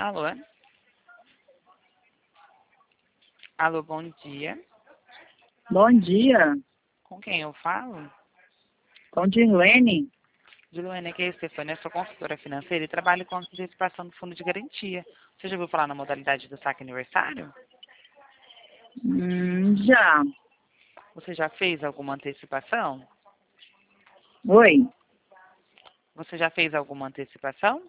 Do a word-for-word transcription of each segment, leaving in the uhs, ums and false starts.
Alô? Alô, bom dia. Bom dia, Com quem eu falo? com Dirlene. Juliana, aqui é a Stefania, sou consultora financeira e trabalho com antecipação do fundo de garantia. Você já ouviu falar na modalidade do saque aniversário? Hum, já. Você já fez alguma antecipação? Oi, Você já fez alguma antecipação?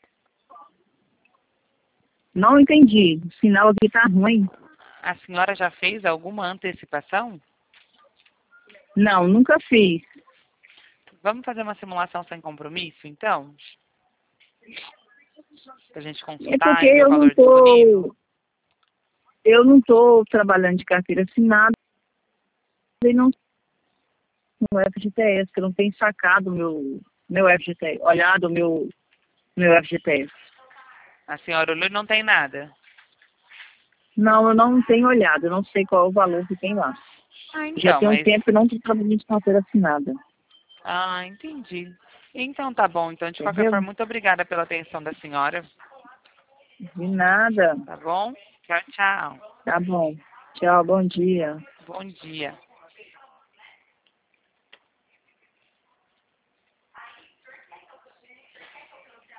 não entendi. O sinal aqui tá ruim. A senhora já fez alguma antecipação? Não, nunca fiz. Vamos fazer uma simulação sem compromisso, então? Para a gente É consultar porque e ver o eu não valor disponível? tô, eu não tô trabalhando de carteira assinada e não no F G T S, que eu não tenho sacado meu meu F G T S, olhado o meu meu F G T S. A senhora olhou e não tem nada? Não, eu não tenho olhado, eu não sei qual é o valor que tem lá. Ah, Já então, tem um mas... tempo que eu não tô trabalhando de carteira assinada. Ah, entendi. Então tá bom. Então, de qualquer Entendeu? forma, muito obrigada pela atenção da senhora. De nada. Tá bom? Tchau, tchau. Tá bom. Tchau, bom dia. Bom dia.